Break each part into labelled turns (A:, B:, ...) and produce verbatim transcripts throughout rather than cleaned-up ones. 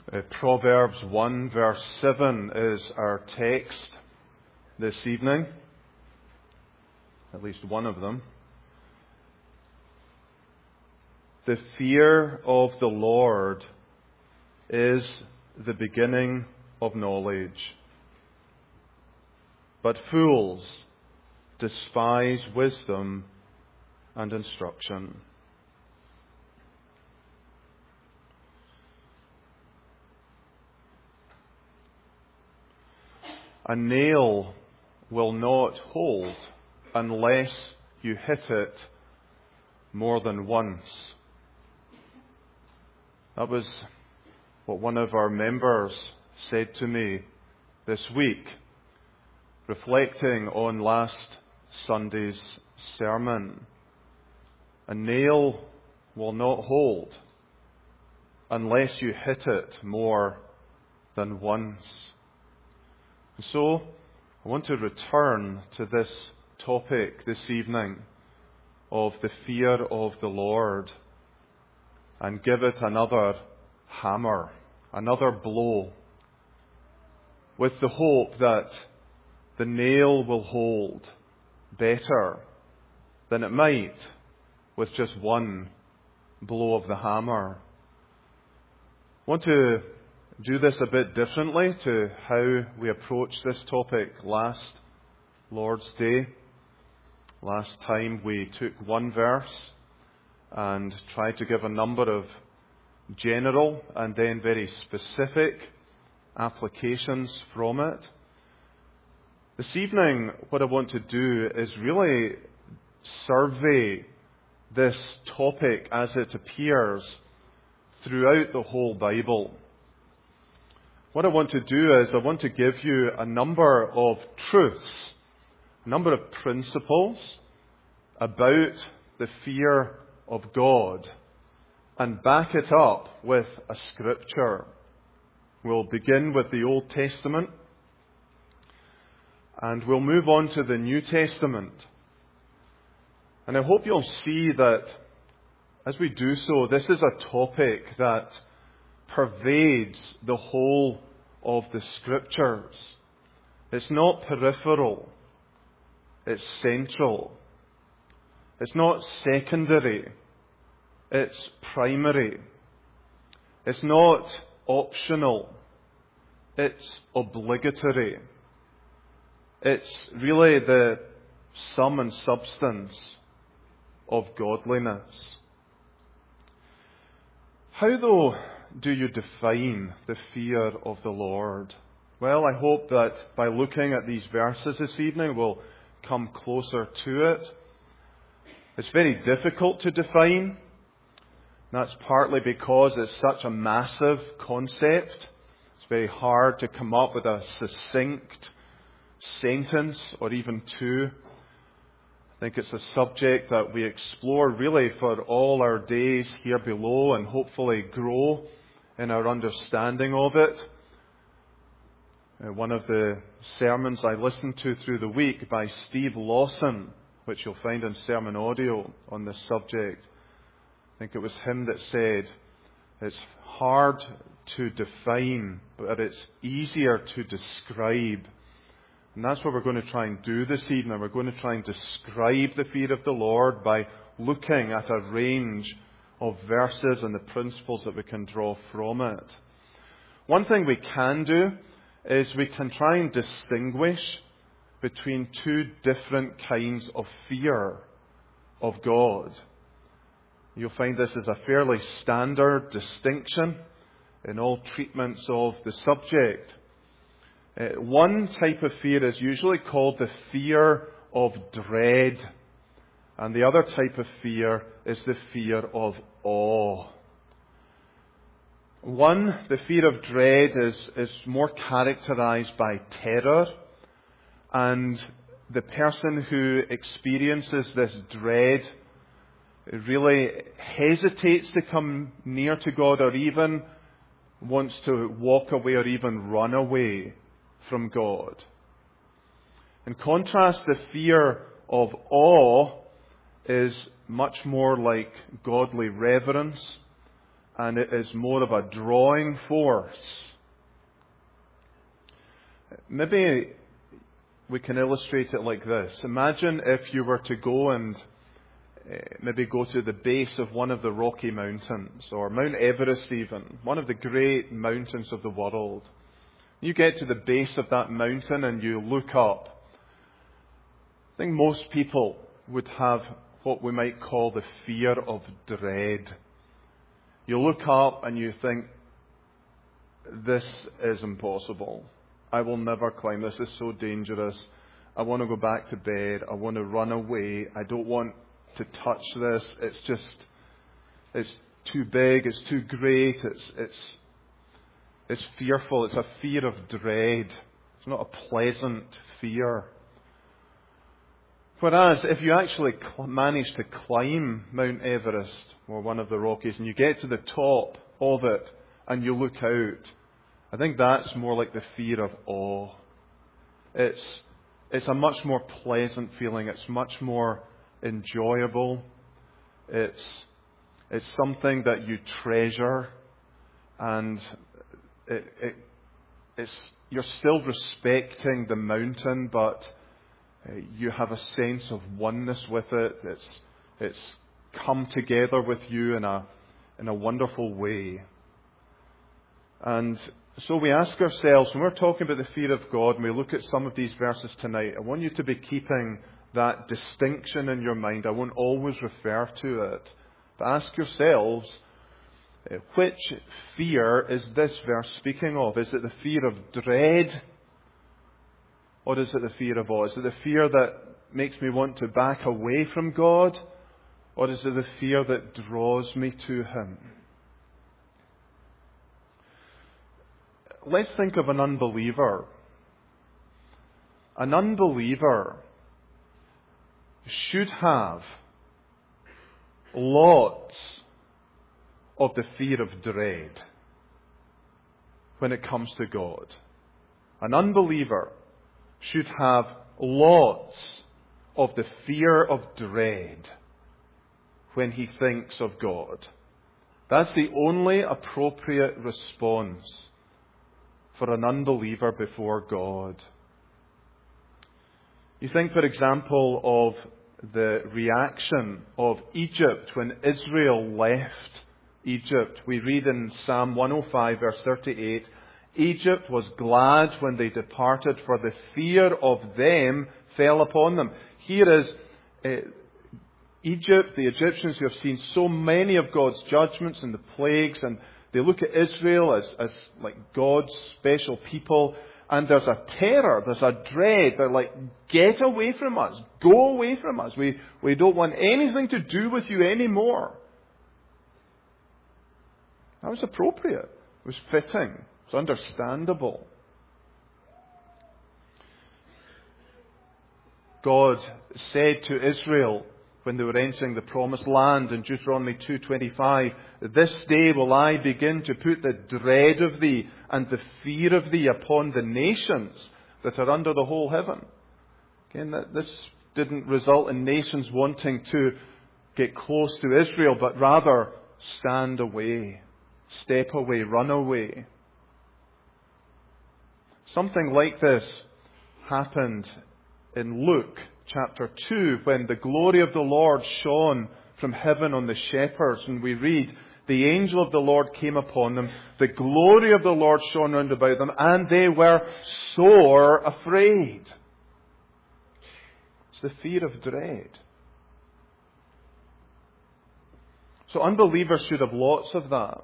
A: Uh, Proverbs one verse seven is our text this evening, at least one of them. The fear of the Lord is the beginning of knowledge, but fools despise wisdom and instruction. A nail will not hold unless you hit it more than once. That was what one of our members said to me this week, reflecting on last Sunday's sermon. A nail will not hold unless you hit it more than once. So, I want to return to this topic this evening of the fear of the Lord and give it another hammer, another blow, with the hope that the nail will hold better than it might with just one blow of the hammer. I want to do this a bit differently to how we approached this topic last Lord's Day. Last time we took one verse and tried to give a number of general and then very specific applications from it. This evening, what I want to do is really survey this topic as it appears throughout the whole Bible. What I want to do is I want to give you a number of truths, a number of principles about the fear of God and back it up with a scripture. We'll begin with the Old Testament and we'll move on to the New Testament. And I hope you'll see that as we do so, this is a topic that pervades the whole of the Scriptures. It's not peripheral. It's central. It's not secondary. It's primary. It's not optional. It's obligatory. It's really the sum and substance of godliness. How, though, do you define the fear of the Lord? Well, I hope that by looking at these verses this evening, we'll come closer to it. It's very difficult to define. That's partly because it's such a massive concept. It's very hard to come up with a succinct sentence or even two. I think it's a subject that we explore really for all our days here below and hopefully grow in our understanding of it. Uh, one of the sermons I listened to through the week by Steve Lawson, which you'll find in sermon audio on this subject, I think it was him that said, it's hard to define, but it's easier to describe. And that's what we're going to try and do this evening. We're going to try and describe the fear of the Lord by looking at a range of verses and the principles that we can draw from it. One thing we can do is we can try and distinguish between two different kinds of fear of God. You'll find this is a fairly standard distinction in all treatments of the subject. Uh, one type of fear is usually called the fear of dread, and the other type of fear is the fear of awe. One, the fear of dread, is, is more characterized by terror, and the person who experiences this dread really hesitates to come near to God or even wants to walk away or even run away from God. In contrast, the fear of awe is much more like godly reverence and it is more of a drawing force. Maybe we can illustrate it like this. Imagine if you were to go and uh, maybe go to the base of one of the Rocky Mountains, or Mount Everest even, one of the great mountains of the world. You get to the base of that mountain and you look up. I think most people would have what we might call the fear of dread. You look up and you think, this is impossible. I will never climb. This is so dangerous. I want to go back to bed. I want to run away. I don't want to touch this. It's just, it's too big. It's too great. It's, it's, it's fearful. It's a fear of dread. It's not a pleasant fear. Whereas if you actually cl- manage to climb Mount Everest or one of the Rockies and you get to the top of it and you look out, I think that's more like the fear of awe. It's, it's a much more pleasant feeling. It's much more enjoyable. It's, it's something that you treasure, and it, it, it's, you're still respecting the mountain, but you have a sense of oneness with it. It's, it's come together with you in a, in a wonderful way. And so we ask ourselves, when we're talking about the fear of God, and we look at some of these verses tonight, I want you to be keeping that distinction in your mind. I won't always refer to it. But ask yourselves, which fear is this verse speaking of? Is it the fear of dread? Or is it the fear of awe? Is it the fear that makes me want to back away from God? Or is it the fear that draws me to Him? Let's think of an unbeliever. An unbeliever should have lots of the fear of dread when it comes to God. An unbeliever should have lots of the fear of dread when he thinks of God. That's the only appropriate response for an unbeliever before God. You think, for example, of the reaction of Egypt when Israel left Egypt. We read in Psalm one oh five, verse thirty-eight, Egypt was glad when they departed, for the fear of them fell upon them. Here is uh, Egypt, the Egyptians who have seen so many of God's judgments and the plagues, and they look at Israel as, as like God's special people, and there's a terror, there's a dread. They're like, get away from us, go away from us. We, we don't want anything to do with you anymore. That was appropriate. It was fitting. It's understandable. God said to Israel when they were entering the promised land in Deuteronomy two twenty-five, this day will I begin to put the dread of thee and the fear of thee upon the nations that are under the whole heaven. Again, that this didn't result in nations wanting to get close to Israel, but rather stand away, step away, run away. Something like this happened in Luke chapter two, when the glory of the Lord shone from heaven on the shepherds, and we read, the angel of the Lord came upon them, the glory of the Lord shone round about them, and they were sore afraid. It's the fear of dread. So unbelievers should have lots of that.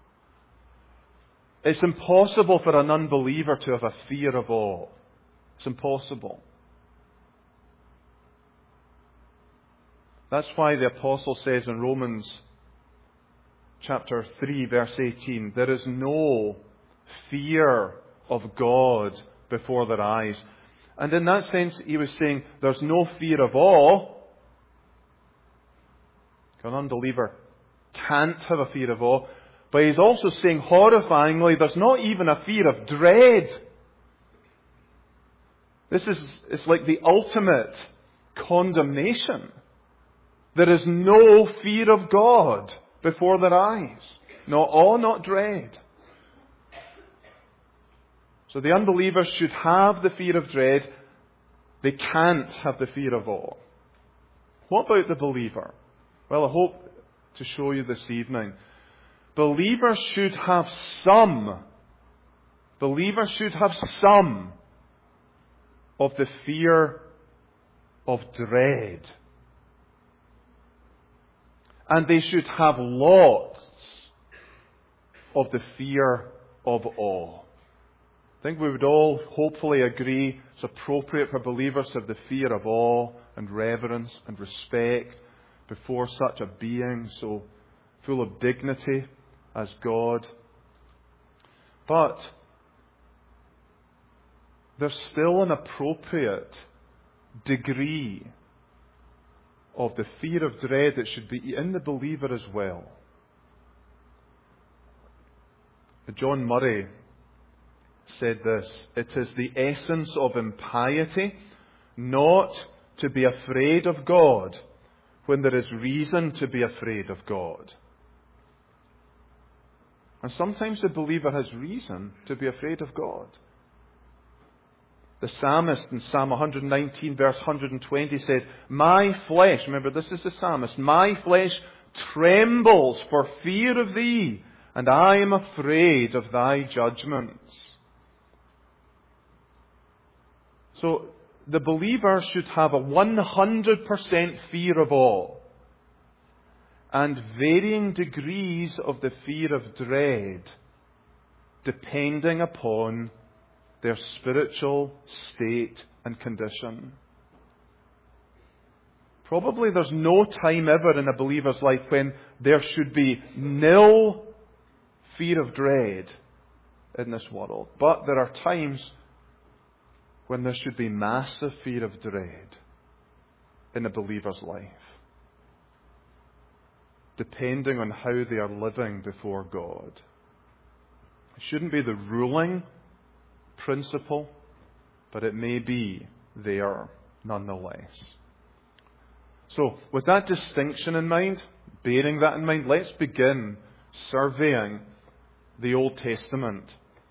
A: It's impossible for an unbeliever to have a fear of awe. It's impossible. That's why the apostle says in Romans chapter three, verse eighteen, there is no fear of God before their eyes. And in that sense, he was saying there's no fear of awe. An unbeliever can't have a fear of awe. But he's also saying, horrifyingly, there's not even a fear of dread. This is, it's like the ultimate condemnation. There is no fear of God before their eyes. Not awe, not dread. So the unbeliever should have the fear of dread. They can't have the fear of awe. What about the believer? Well, I hope to show you this evening. Believers should have some, believers should have some of the fear of dread. And they should have lots of the fear of awe. I think we would all hopefully agree it's appropriate for believers to have the fear of awe and reverence and respect before such a being so full of dignity as God. But there's still an appropriate degree of the fear of dread that should be in the believer as well. John Murray said this: "It is the essence of impiety not to be afraid of God when there is reason to be afraid of God." And sometimes the believer has reason to be afraid of God. The psalmist in Psalm one nineteen verse one hundred twenty said, "My flesh," remember this is the psalmist, "my flesh trembles for fear of thee, and I am afraid of thy judgments." So the believer should have a one hundred percent fear of awe and varying degrees of the fear of dread depending upon their spiritual state and condition. Probably there's no time ever in a believer's life when there should be nil fear of dread in this world. But there are times when there should be massive fear of dread in a believer's life, depending on how they are living before God. It shouldn't be the ruling principle, but it may be there nonetheless. So, with that distinction in mind, bearing that in mind, let's begin surveying the Old Testament.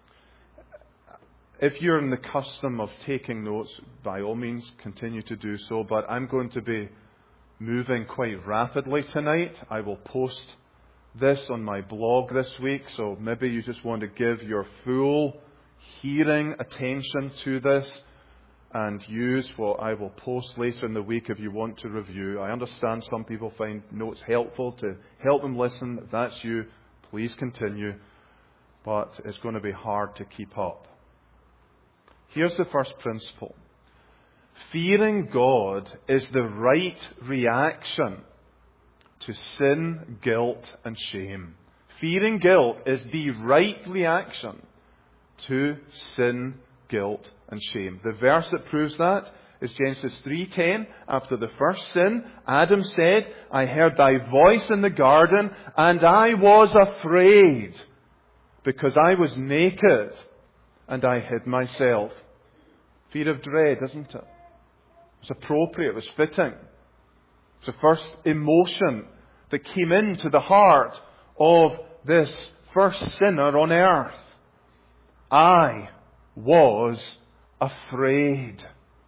A: If you're in the custom of taking notes, by all means continue to do so, but I'm going to be moving quite rapidly tonight. I will post this on my blog this week, so maybe you just want to give your full hearing attention to this and use what I will post later in the week if you want to review. I understand some people find notes helpful to help them listen. If that's you, please continue, but it's going to be hard to keep up. Here's the first principle. Fearing God is the right reaction to sin, guilt, and shame. Fearing guilt is the right reaction to sin, guilt, and shame. The verse that proves that is Genesis three ten. After the first sin, Adam said, "I heard thy voice in the garden, and I was afraid, because I was naked, and I hid myself." Fear of dread, isn't it? It was appropriate, it was fitting. It's the first emotion that came into the heart of this first sinner on earth. I was afraid.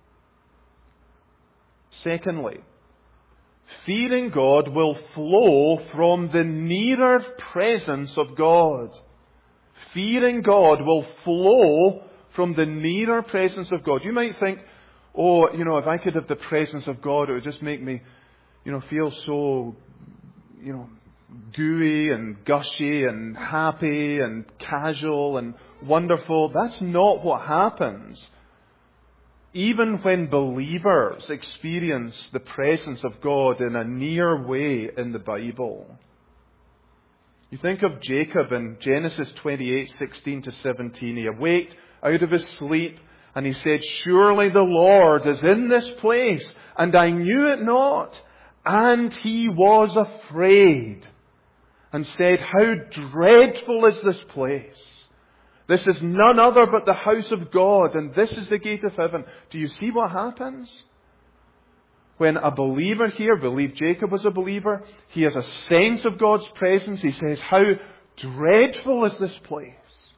A: Secondly, fearing God will flow from the nearer presence of God. Fearing God will flow from the nearer presence of God. You might think, oh, you know, if I could have the presence of God, it would just make me, you know, feel so, you know, gooey and gushy and happy and casual and wonderful. That's not what happens. Even when believers experience the presence of God in a near way in the Bible. You think of Jacob in Genesis twenty-eight, sixteen to seventeen. He awaked out of his sleep and he said, "Surely the Lord is in this place, and I knew it not." And he was afraid and said, "How dreadful is this place! This is none other but the house of God, and this is the gate of heaven." Do you see what happens? When a believer here, believe Jacob was a believer, he has a sense of God's presence. He says, "How dreadful is this place.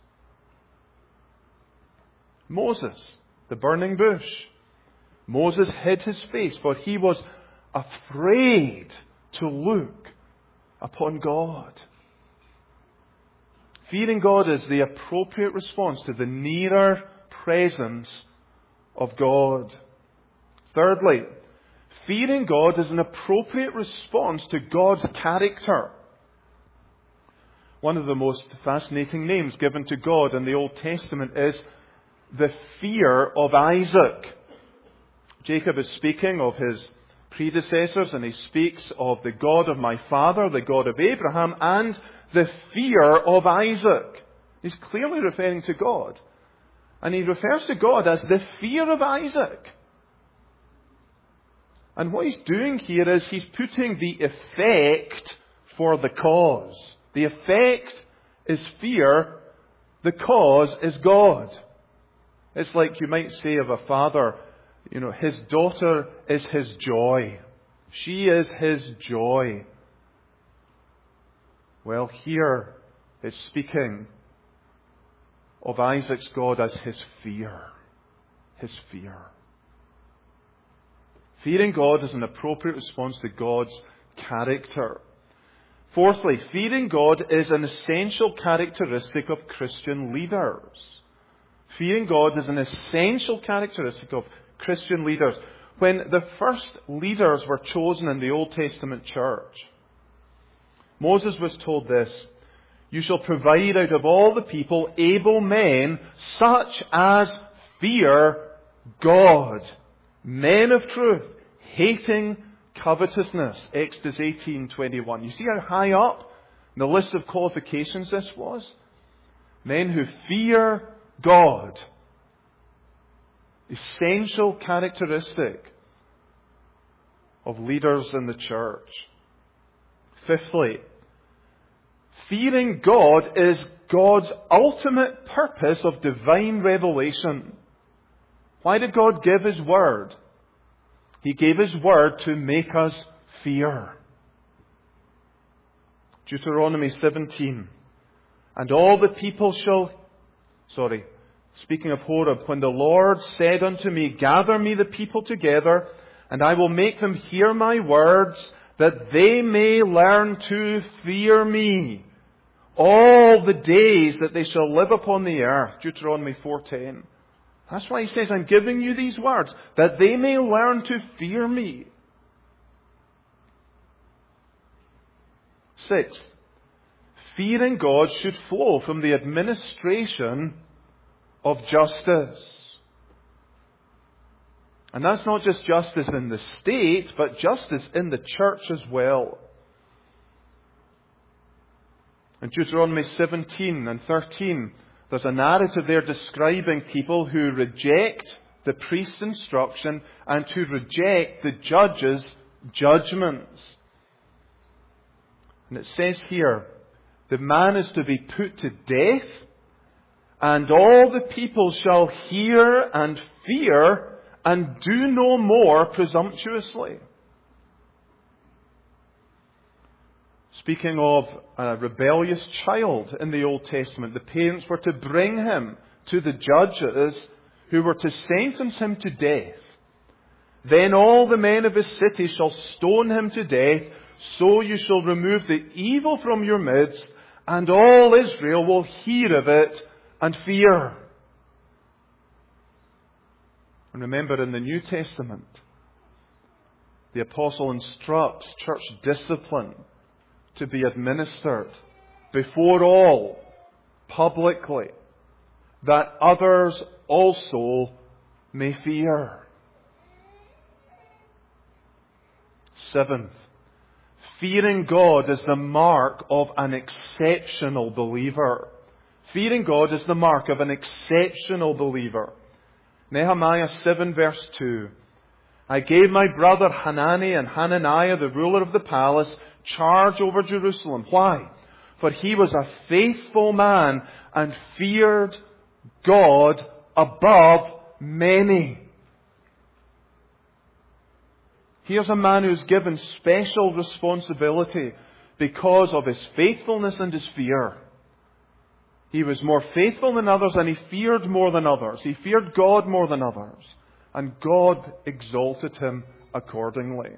A: Moses, the burning bush. Moses hid his face, for he was afraid to look upon God. Fearing God is the appropriate response to the nearer presence of God. Thirdly, fearing God is an appropriate response to God's character. One of the most fascinating names given to God in the Old Testament is the fear of Isaac. Jacob is speaking of his predecessors, and he speaks of the God of my father, the God of Abraham, and the fear of Isaac. He's clearly referring to God. And he refers to God as the fear of Isaac. And what he's doing here is he's putting the effect for the cause. The effect is fear. The cause is God. It's like you might say of a father, you know, his daughter is his joy. She is his joy. Well, here it's speaking of Isaac's God as his fear. His fear. Fearing God is an appropriate response to God's character. Fourthly, fearing God is an essential characteristic of Christian leaders. Fearing God is an essential characteristic of Christian leaders. When the first leaders were chosen in the Old Testament church, Moses was told this: you shall provide out of all the people able men, such as fear God, men of truth, hating covetousness. Exodus eighteen twenty-one. You see how high up in the list of qualifications this was? Men who fear God. Essential characteristic of leaders in the church. Fifthly, fearing God is God's ultimate purpose of divine revelation. Why did God give His Word? He gave His Word to make us fear. Deuteronomy seventeen. And all the people shall... Sorry. Speaking of Horeb, when the Lord said unto me, gather me the people together, and I will make them hear my words, that they may learn to fear me all the days that they shall live upon the earth. Deuteronomy four ten. That's why He says, I'm giving you these words, that they may learn to fear me. Sixth, fearing God should flow from the administration of justice. And that's not just justice in the state, but justice in the church as well. In Deuteronomy seventeen and thirteen, there's a narrative there describing people who reject the priest's instruction and who reject the judge's judgments. And it says here, the man is to be put to death, and all the people shall hear and fear and do no more presumptuously. Speaking of a rebellious child in the Old Testament, the parents were to bring him to the judges who were to sentence him to death. Then all the men of his city shall stone him to death, so you shall remove the evil from your midst, and all Israel will hear of it and fear. And remember, in the New Testament, the apostle instructs church discipline to be administered before all, publicly, that others also may fear. Seventh, fearing God is the mark of an exceptional believer. Fearing God is the mark of an exceptional believer. Nehemiah seven verse two. I gave my brother Hanani and Hananiah, the ruler of the palace, charge over Jerusalem. Why? For he was a faithful man and feared God above many. Here's a man who's given special responsibility because of his faithfulness and his fear. He was more faithful than others, and he feared more than others. He feared God more than others. And God exalted him accordingly.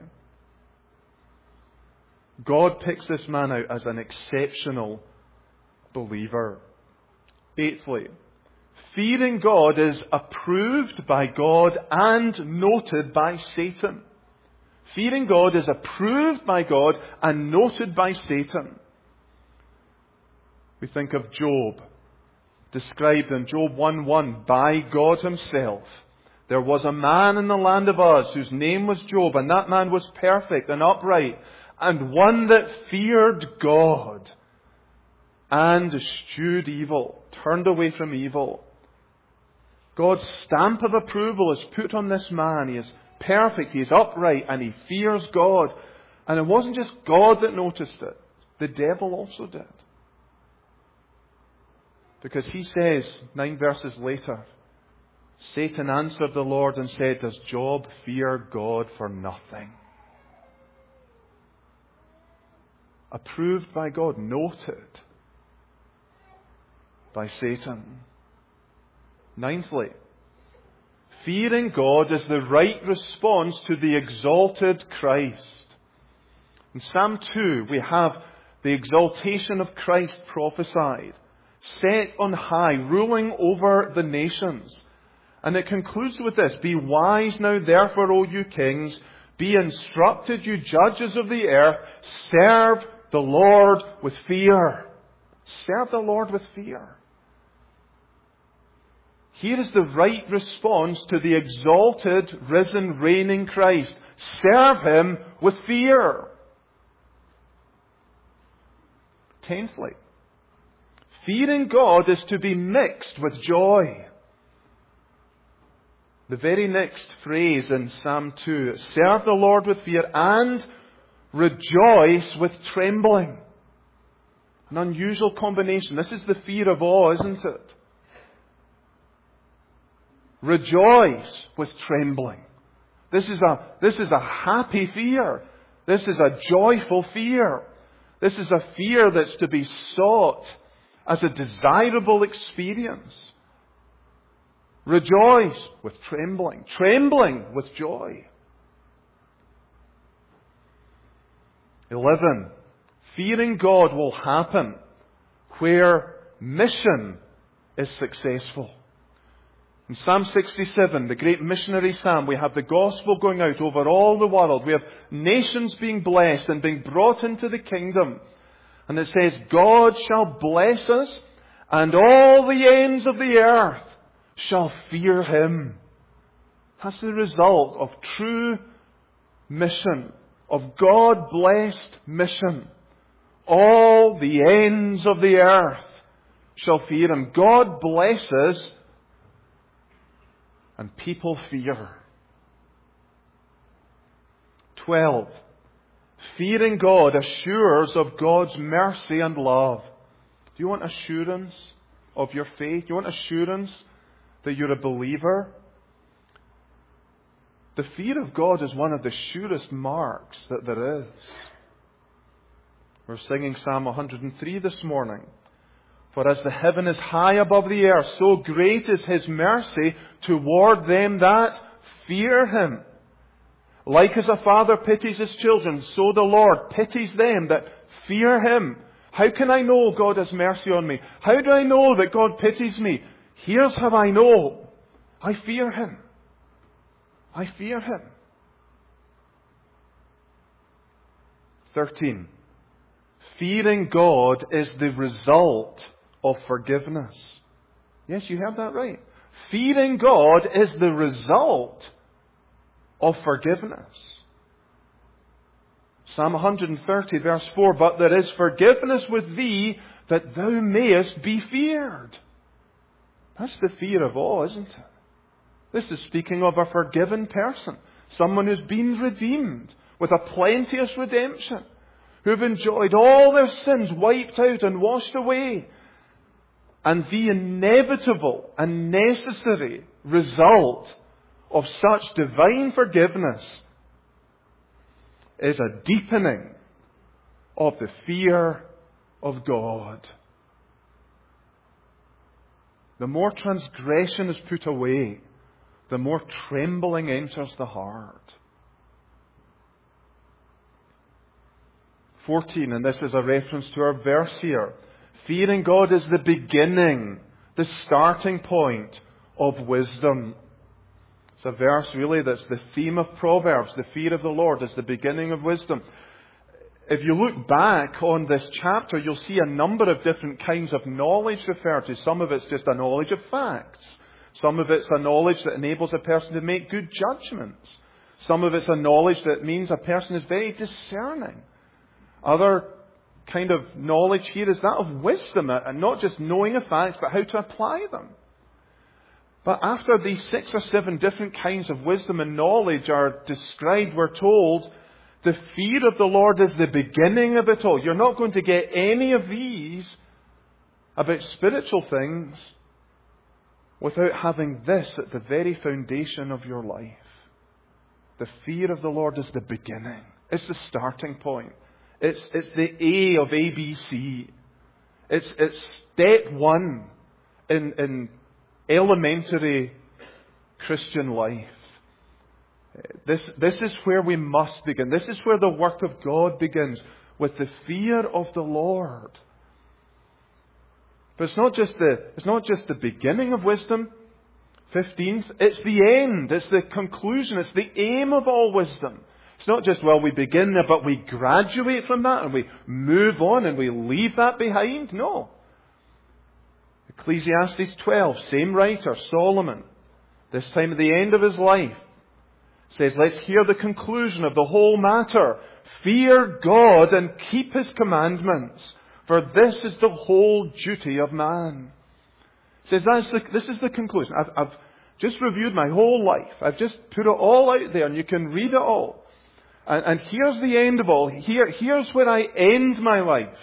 A: God picks this man out as an exceptional believer. Eighthly, fearing God is approved by God and noted by Satan. Fearing God is approved by God and noted by Satan. We think of Job, described in Job one one by God himself. There was a man in the land of Uz whose name was Job, and that man was perfect and upright, and one that feared God and eschewed evil, turned away from evil. God's stamp of approval is put on this man. He is perfect, he is upright, and he fears God. And it wasn't just God that noticed it. The devil also did. Because he says, nine verses later, Satan answered the Lord and said, does Job fear God for nothing? Approved by God, noted by Satan. Ninthly, fearing God is the right response to the exalted Christ. In Psalm two, we have the exaltation of Christ prophesied, set on high, ruling over the nations. And it concludes with this, be wise now therefore, O you kings, be instructed, you judges of the earth, serve the Lord with fear. Serve the Lord with fear. Here is the right response to the exalted, risen, reigning Christ. Serve Him with fear. Tenthly, fearing God is to be mixed with joy. The very next phrase in Psalm two, serve the Lord with fear and rejoice with trembling. An unusual combination. This is the fear of awe, isn't it? Rejoice with trembling. This is a, this is a happy fear. This is a joyful fear. This is a fear that's to be sought as a desirable experience. Rejoice with trembling. Trembling with joy. Eleven. Fearing God will happen where mission is successful. In Psalm sixty-seven, the great missionary psalm, we have the gospel going out over all the world. We have nations being blessed and being brought into the kingdom. And it says, God shall bless us, and all the ends of the earth shall fear Him. That's the result of true mission, of God-blessed mission. All the ends of the earth shall fear Him. God blesses, and people fear. Twelve. Fearing God assures of God's mercy and love. Do you want assurance of your faith? Do you want assurance that you're a believer? The fear of God is one of the surest marks that there is. We're singing Psalm one hundred three this morning. For as the heaven is high above the earth, so great is His mercy toward them that fear Him. Like as a father pities his children, so the Lord pities them that fear Him. How can I know God has mercy on me? How do I know that God pities me? Here's how I know. I fear Him. I fear Him. Thirteen. Fearing God is the result of forgiveness. Yes, you have that right. Fearing God is the result of forgiveness. Psalm one hundred thirty verse four, but there is forgiveness with thee that thou mayest be feared. That's the fear of awe, isn't it? This is speaking of a forgiven person. Someone who's been redeemed with a plenteous redemption. Who've enjoyed all their sins wiped out and washed away. And the inevitable and necessary result of such divine forgiveness is a deepening of the fear of God. the more transgression is put away, the more trembling enters the heart. fourteen, and this is a reference to our verse here. Fearing God is the beginning, the starting point of wisdom. It's a verse really that's the theme of Proverbs. The fear of the Lord is the beginning of wisdom. If you look back on this chapter, you'll see a number of different kinds of knowledge referred to. Some of it's just a knowledge of facts. Some of it's a knowledge that enables a person to make good judgments. Some of it's a knowledge that means a person is very discerning. Other kind of knowledge here is that of wisdom, and not just knowing of facts, but how to apply them. But after these six or seven different kinds of wisdom and knowledge are described, we're told the fear of the Lord is the beginning of it all. You're not going to get any of these about spiritual things without having this at the very foundation of your life. The fear of the Lord is the beginning. It's the starting point. It's, it's the A of A B C. It's, it's step one in, in elementary Christian life. This, this is where we must begin. This is where the work of God begins, with the fear of the Lord. But it's not just the, it's not just the beginning of wisdom. fifteenth, it's the end. It's the conclusion. It's the aim of all wisdom. It's not just, well, we begin there, but we graduate from that and we move on and we leave that behind. No. Ecclesiastes twelve, same writer, Solomon, this time at the end of his life, says, let's hear the conclusion of the whole matter. Fear God and keep His commandments, for this is the whole duty of man. He says, that's the, this is the conclusion. I've, I've just reviewed my whole life. I've just put it all out there and you can read it all. And, and here's the end of all. Here, here's where I end my life.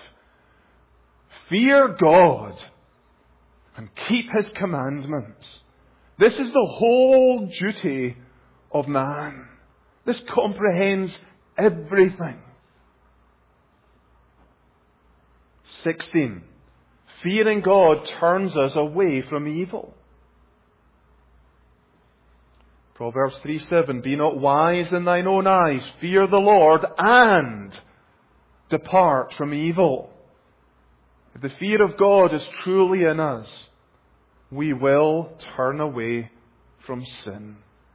A: Fear God and keep His commandments. This is the whole duty of man. This comprehends everything. sixteen. Fearing God turns us away from evil. Proverbs three seven. Be not wise in thine own eyes. Fear the Lord and depart from evil. If the fear of God is truly in us, we will turn away from sin.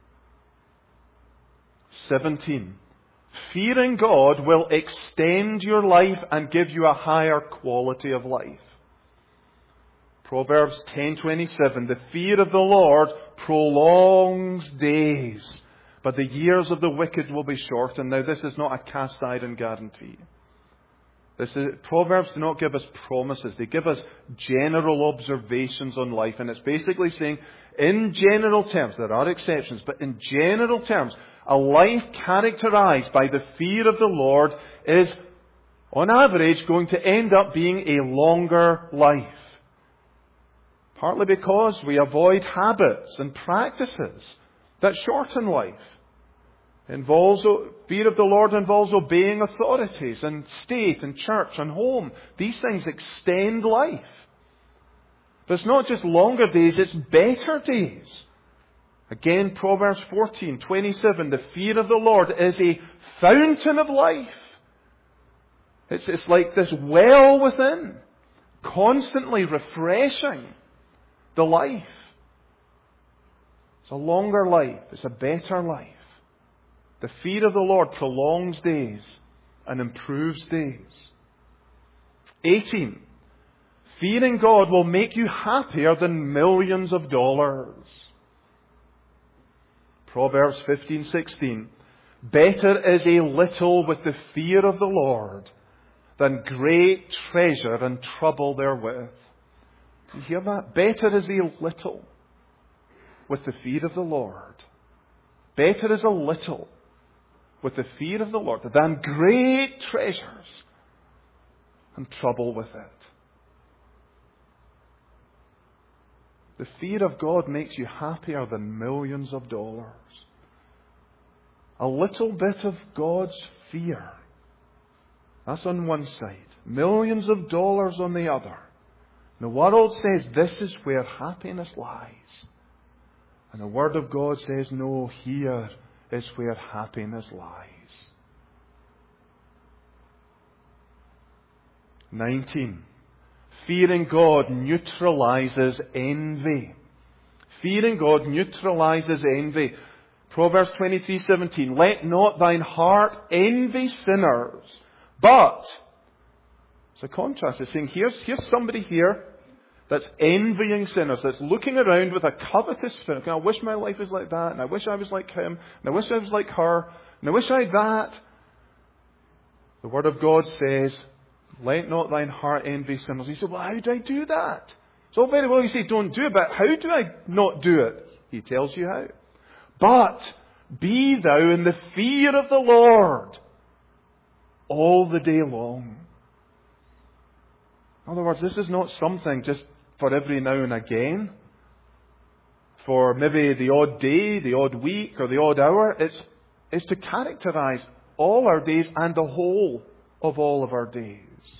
A: seventeen. Fearing God will extend your life and give you a higher quality of life. Proverbs ten twenty-seven. The fear of the Lord prolongs days, but the years of the wicked will be shortened. Now, this is not a cast iron guarantee. This is, Proverbs do not give us promises. They give us general observations on life. And it's basically saying, in general terms, there are exceptions, but in general terms, a life characterized by the fear of the Lord is, on average, going to end up being a longer life. Partly because we avoid habits and practices that shorten life. Involves, fear of the Lord involves obeying authorities and state and church and home. These things extend life. But it's not just longer days, it's better days. Again, Proverbs fourteen twenty-seven, the fear of the Lord is a fountain of life. It's, it's like this well within, constantly refreshing the life. It's a longer life. It's a better life. The fear of the Lord prolongs days and improves days. eighteen. Fearing God will make you happier than millions of dollars. Proverbs fifteen sixteen. Better is a little with the fear of the Lord than great treasure and trouble therewith. You hear that? Better is a little with the fear of the Lord. Better is a little with the fear of the Lord than great treasures and trouble with it. The fear of God makes you happier than millions of dollars. A little bit of God's fear. That's on one side. Millions of dollars on the other. The world says this is where happiness lies. And the Word of God says, no, here is where happiness lies. nineteen. Fearing God neutralizes envy. Fearing God neutralizes envy. Proverbs twenty-three seventeen. Let not thine heart envy sinners, but... It's a contrast. It's saying, here's, here's somebody here that's envying sinners, that's looking around with a covetous spirit. I wish my life was like that, and I wish I was like him, and I wish I was like her, and I wish I had that. The Word of God says, let not thine heart envy sinners. He said, well, how do I do that? It's all very well you say, don't do it, but how do I not do it? He tells you how. But be thou in the fear of the Lord all the day long. In other words, this is not something just for every now and again, for maybe the odd day, the odd week, or the odd hour. It's, it's to characterize all our days and the whole of all of our days.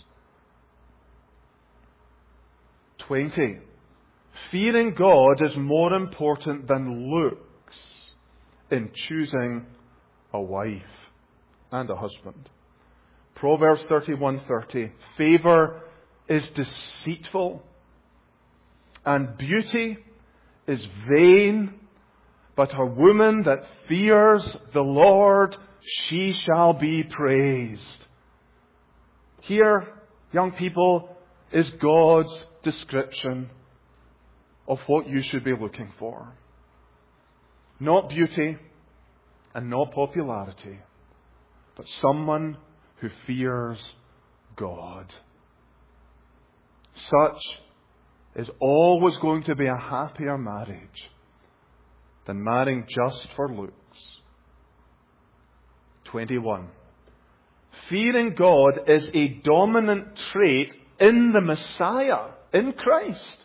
A: twenty. Fearing God is more important than looks in choosing a wife and a husband. Proverbs thirty-one thirty. Favour is deceitful, and beauty is vain, but a woman that fears the Lord, she shall be praised. Here, young people, is God's description of what you should be looking for. Not beauty and not popularity, but someone who fears God. Such is always going to be a happier marriage than marrying just for looks. twenty-one. Fearing God is a dominant trait in the Messiah, in Christ.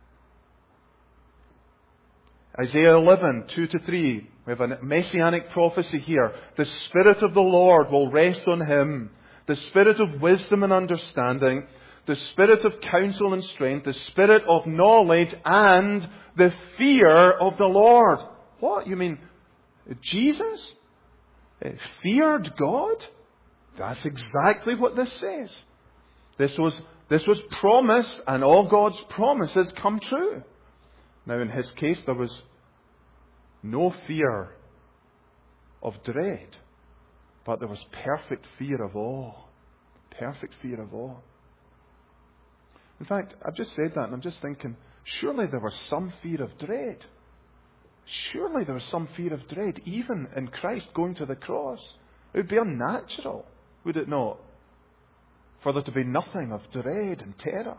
A: Isaiah eleven, two to three. We have a messianic prophecy here. The Spirit of the Lord will rest on him. The Spirit of wisdom and understanding. The Spirit of counsel and strength. The Spirit of knowledge and the fear of the Lord. What? You mean Jesus feared God? That's exactly what this says. This was, this was promised, and all God's promises come true. Now in his case there was no fear of dread, but there was perfect fear of awe. Perfect fear of awe. In fact, I've just said that and I'm just thinking, surely there was some fear of dread. Surely there was some fear of dread, even in Christ going to the cross. It would be unnatural, would it not, for there to be nothing of dread and terror.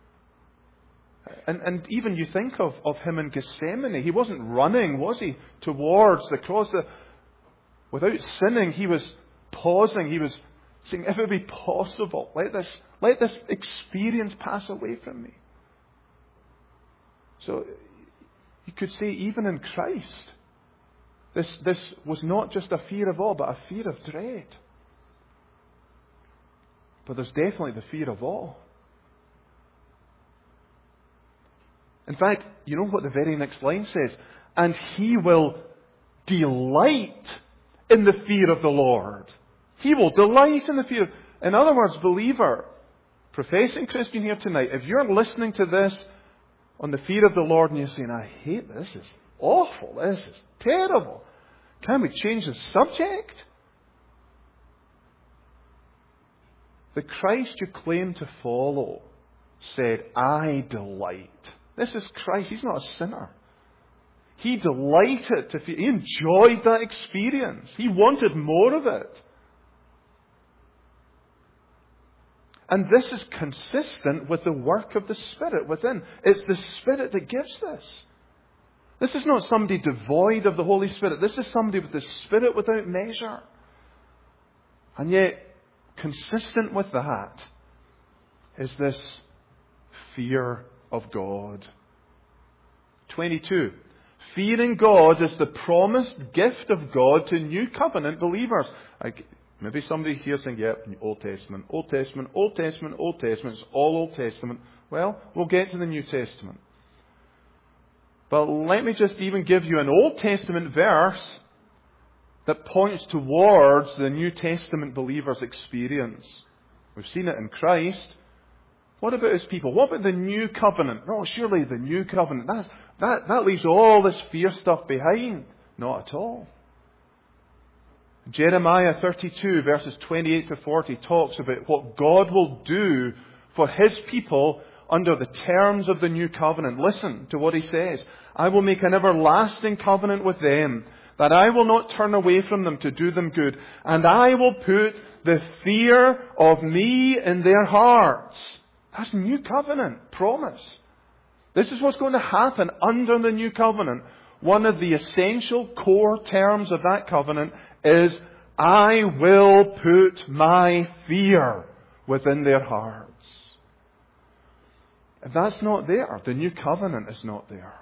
A: And, and even you think of, of him in Gethsemane. He wasn't running, was he, towards the cross. Without sinning, he was pausing. He was saying, if it be possible, let this, let this experience pass away from me. So you could say, even in Christ, this, this was not just a fear of awe, but a fear of dread. But there's definitely the fear of awe. In fact, you know what the very next line says? And he will delight in the fear of the Lord. He will delight in the fear. In other words, believer, professing Christian here tonight, if you're listening to this on the fear of the Lord and you're saying, I hate this, this is awful, this is terrible, can we change the subject? The Christ you claim to follow said, I delight. This is Christ. He's not a sinner. He delighted to feel, he enjoyed that experience. He wanted more of it. And this is consistent with the work of the Spirit within. It's the Spirit that gives this. This is not somebody devoid of the Holy Spirit. This is somebody with the Spirit without measure. And yet, consistent with that is this fear of God. twenty-two. Fearing God is the promised gift of God to new covenant believers. I Maybe somebody here saying, yep, Old Testament, Old Testament, Old Testament, Old Testament, it's all Old Testament. Well, we'll get to the New Testament. But let me just even give you an Old Testament verse that points towards the New Testament believer's experience. We've seen it in Christ. What about His people? What about the New Covenant? No, surely the New Covenant, that's, that, that leaves all this fear stuff behind. Not at all. Jeremiah thirty-two verses twenty-eight to forty talks about what God will do for His people under the terms of the New Covenant. Listen to what He says. I will make an everlasting covenant with them, that I will not turn away from them to do them good. And I will put the fear of me in their hearts. That's New Covenant promise. This is what's going to happen under the New Covenant. One of the essential core terms of that covenant is, I will put my fear within their hearts. If that's not there, the New Covenant is not there.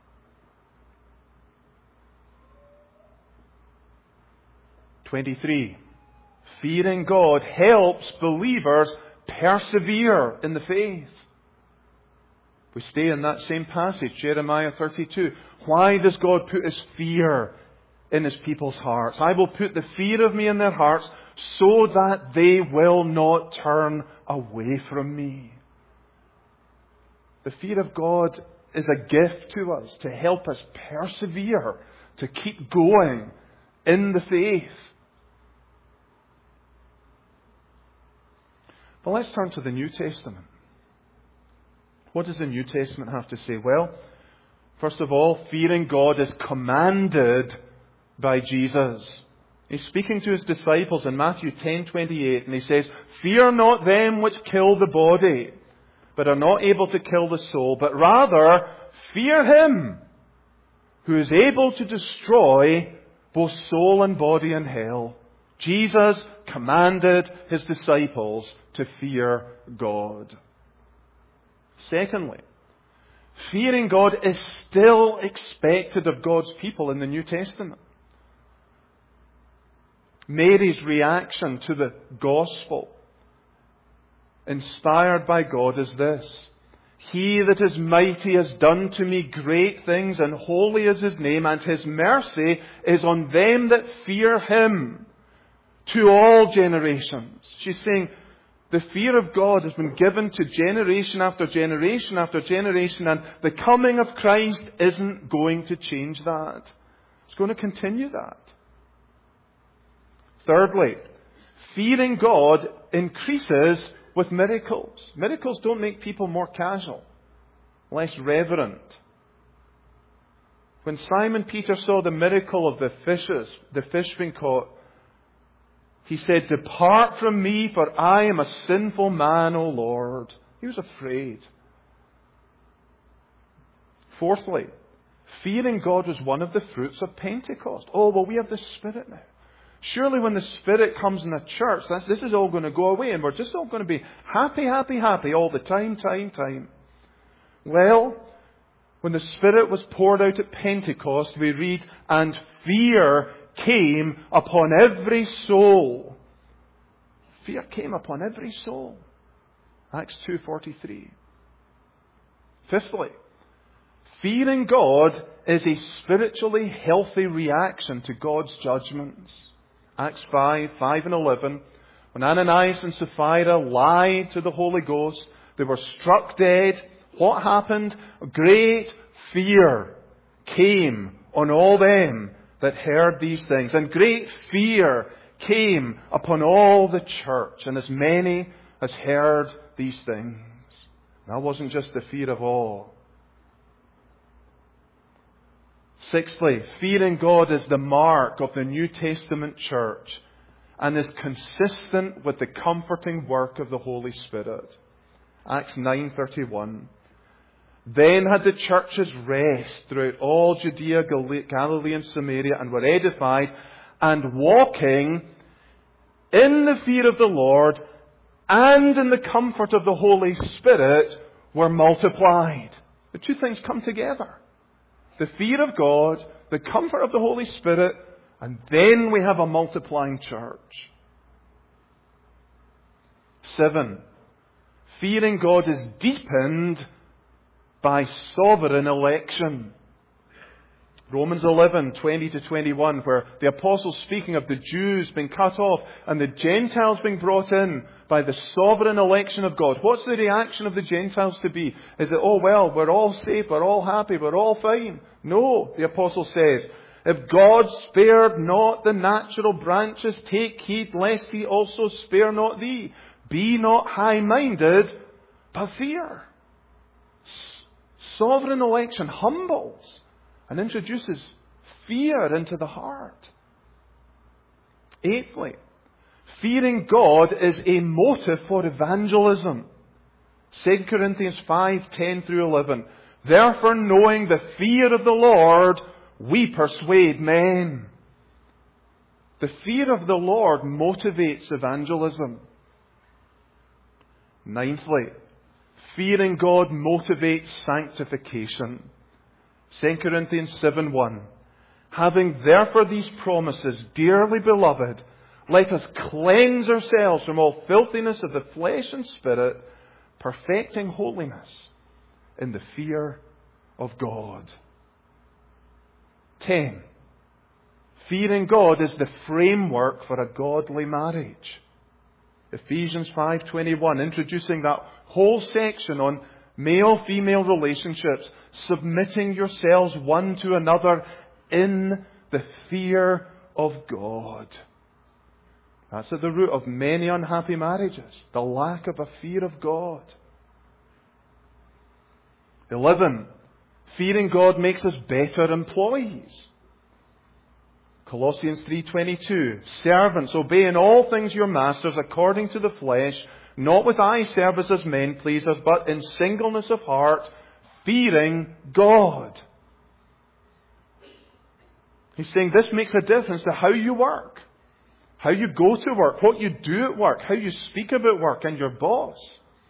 A: twenty-three. Fearing God helps believers persevere in the faith. We stay in that same passage, Jeremiah thirty-two. Why does God put His fear in His people's hearts? I will put the fear of me in their hearts so that they will not turn away from me. The fear of God is a gift to us to help us persevere, to keep going in the faith. But let's turn to the New Testament. What does the New Testament have to say? Well, first of all, fearing God is commanded by Jesus. He's speaking to His disciples in Matthew ten twenty-eight, and He says, fear not them which kill the body, but are not able to kill the soul, but rather fear Him who is able to destroy both soul and body in hell. Jesus commanded His disciples to fear God. Secondly, fearing God is still expected of God's people in the New Testament. Mary's reaction to the gospel, inspired by God, is this: He that is mighty has done to me great things, and holy is His name, and His mercy is on them that fear Him to all generations. She's saying the fear of God has been given to generation after generation after generation, and the coming of Christ isn't going to change that. It's going to continue that. Thirdly, fearing God increases with miracles. Miracles don't make people more casual, less reverent. When Simon Peter saw the miracle of the fishes, the fish being caught, he said, depart from me, for I am a sinful man, O Lord. He was afraid. Fourthly, fearing God was one of the fruits of Pentecost. Oh, well, we have the Spirit now. Surely when the Spirit comes in the church, that's, this is all going to go away, and we're just all going to be happy, happy, happy all the time, time, time. Well, when the Spirit was poured out at Pentecost, we read, and fear came upon every soul. Fear came upon every soul. Acts two forty-three. Fifthly, fearing God is a spiritually healthy reaction to God's judgments. Acts five, five and eleven. When Ananias and Sapphira lied to the Holy Ghost, they were struck dead. What happened? A great fear came on all them that heard these things. And great fear came upon all the church, and as many as heard these things. That wasn't just the fear of awe. Sixthly, fearing God is the mark of the New Testament church and is consistent with the comforting work of the Holy Spirit. Acts nine thirty-one. Then had the churches rest throughout all Judea, Galilee and Samaria, and were edified, and walking in the fear of the Lord and in the comfort of the Holy Spirit were multiplied. The two things come together. The fear of God, the comfort of the Holy Spirit, and then we have a multiplying church. Seven, fearing God is deepened by sovereign election. Romans eleven, twenty to twenty-one, where the apostles speaking of the Jews being cut off and the Gentiles being brought in by the sovereign election of God. What's the reaction of the Gentiles to be? Is it, oh well, we're all safe, we're all happy, we're all fine? No, the apostle says, if God spared not the natural branches, take heed lest he also spare not thee. Be not high-minded, but fear. Sovereign election humbles and introduces fear into the heart. Eighthly, fearing God is a motive for evangelism. Second Corinthians five, ten through eleven. Therefore, knowing the fear of the Lord, we persuade men. The fear of the Lord motivates evangelism. Ninthly, fearing God motivates sanctification. Second Corinthians seven one. Having therefore these promises, dearly beloved, let us cleanse ourselves from all filthiness of the flesh and spirit, perfecting holiness in the fear of God. Ten. Fearing God is the framework for a godly marriage. Ephesians five twenty-one, introducing that whole section on male-female relationships, submitting yourselves one to another in the fear of God. That's at the root of many unhappy marriages, the lack of a fear of God. Eleven, fearing God makes us better employees. Colossians three twenty-two, servants, obey in all things your masters according to the flesh, not with eye service as men pleasers, but in singleness of heart, fearing God. He's saying this makes a difference to how you work, how you go to work, what you do at work, how you speak about work and your boss.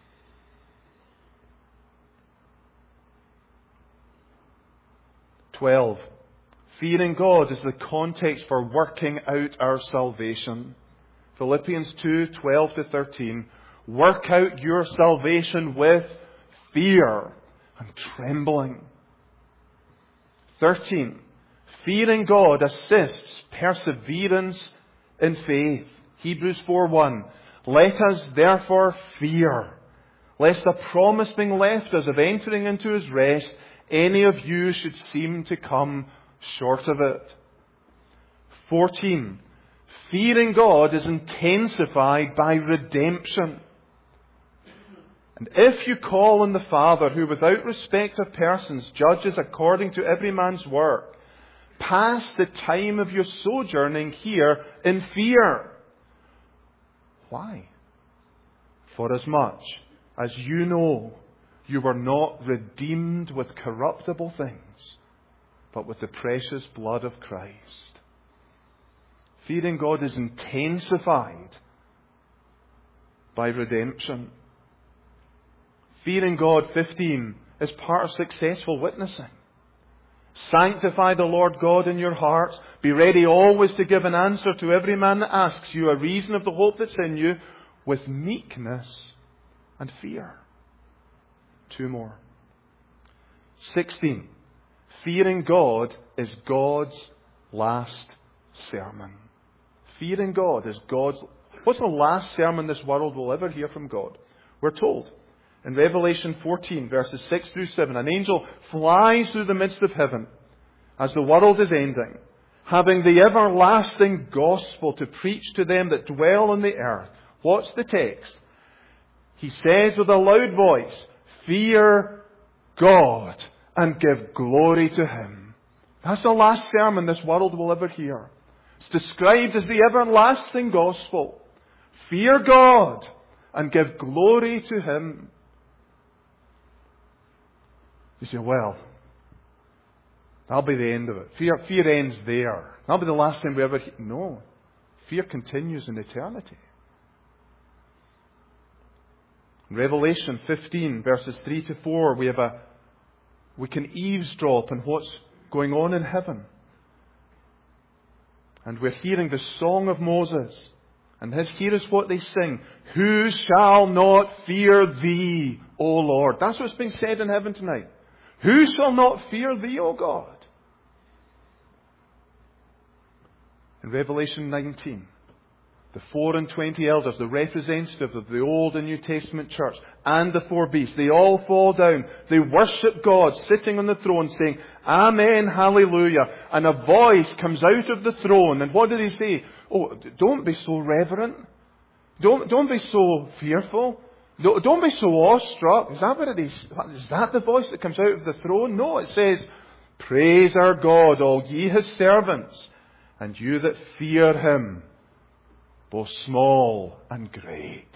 A: Twelve. Fearing God is the context for working out our salvation. Philippians two, twelve to thirteen. Work out your salvation with fear and trembling. Thirteen. Fearing God assists perseverance in faith. Hebrews four one. Let us therefore fear, lest the promise being left us of entering into His rest, any of you should seem to come short of it. Fourteen. Fearing God is intensified by redemption. And if you call on the Father, who without respect of persons judges according to every man's work, pass the time of your sojourning here in fear. Why? Forasmuch as you know you were not redeemed with corruptible things, but with the precious blood of Christ. Fearing God is intensified by redemption. Fearing God, fifteen, is part of successful witnessing. Sanctify the Lord God in your hearts. Be ready always to give an answer to every man that asks you a reason of the hope that's in you, with meekness and fear. Two more. Sixteen. Fearing God is God's last sermon. Fearing God is God's... What's the last sermon this world will ever hear from God? We're told in Revelation fourteen, verses six through seven, an angel flies through the midst of heaven as the world is ending, having the everlasting gospel to preach to them that dwell on the earth. What's the text? He says with a loud voice, fear God and give glory to Him. That's the last sermon this world will ever hear. It's described as the everlasting gospel. Fear God and give glory to Him. You say, well, that'll be the end of it. Fear, fear ends there. That'll be the last time we ever hear. No. Fear continues in eternity. In Revelation fifteen, verses three to four, we have a, we can eavesdrop on what's going on in heaven. And we're hearing the song of Moses And his, here is what they sing. Who shall not fear thee, O Lord? That's what's being said in heaven tonight. Who shall not fear thee, O God? In Revelation nineteen, the four and twenty elders, the representative of the Old and New Testament church, and the four beasts, they all fall down. They worship God sitting on the throne saying, Amen, hallelujah. And a voice comes out of the throne. And what did he say? Oh, don't be so reverent. Don't, don't be so fearful. Don't, don't be so awestruck. Is that what it is? Is that the voice that comes out of the throne? No, it says, Praise our God, all ye his servants, and you that fear him, both small and great.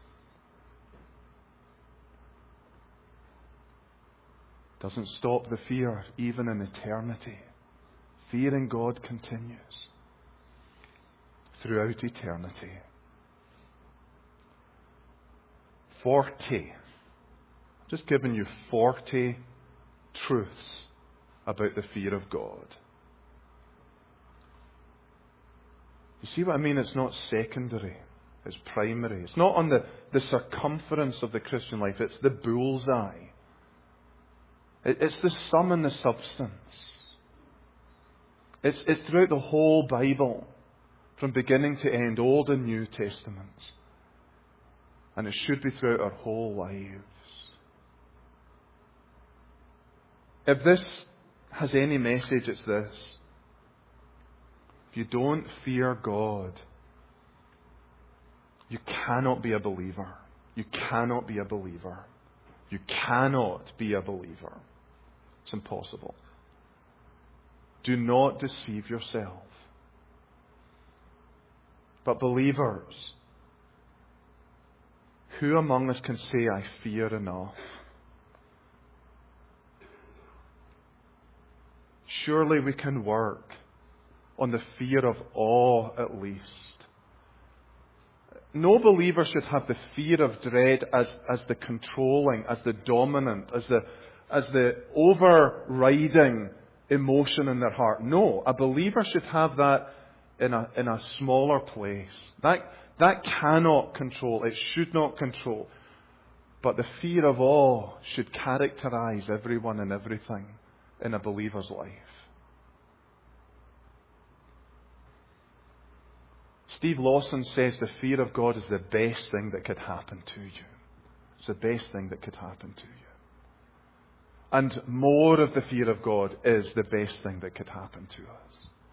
A: Doesn't stop the fear even in eternity. Fearing God continues throughout eternity. Forty. Just giving you forty truths about the fear of God. You see what I mean? It's not secondary. It's primary. It's not on the, the circumference of the Christian life. It's the bullseye. It, it's the sum and the substance. It's, it's throughout the whole Bible, from beginning to end, Old and New Testaments. And it should be throughout our whole lives. If this has any message, it's this. If you don't fear God, you cannot be a believer. You cannot be a believer. You cannot be a believer. It's impossible. Do not deceive yourself. But believers, who among us can say, I fear enough? Surely we can work on the fear of awe at least. No believer should have the fear of dread as, as the controlling, as the dominant, as the, as the overriding emotion in their heart. No, a believer should have that in a, in a smaller place. That, that cannot control, it should not control. But the fear of awe should characterize everyone and everything in a believer's life. Steve Lawson says the fear of God is the best thing that could happen to you. It's the best thing that could happen to you. And more of the fear of God is the best thing that could happen to us.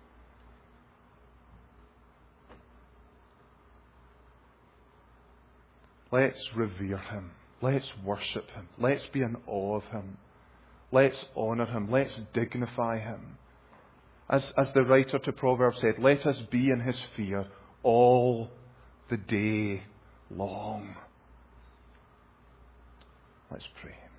A: Let's revere him. Let's worship him. Let's be in awe of him. Let's honour him. Let's dignify him. As, as the writer to Proverbs said, let us be in his fear all the day long. Let's pray.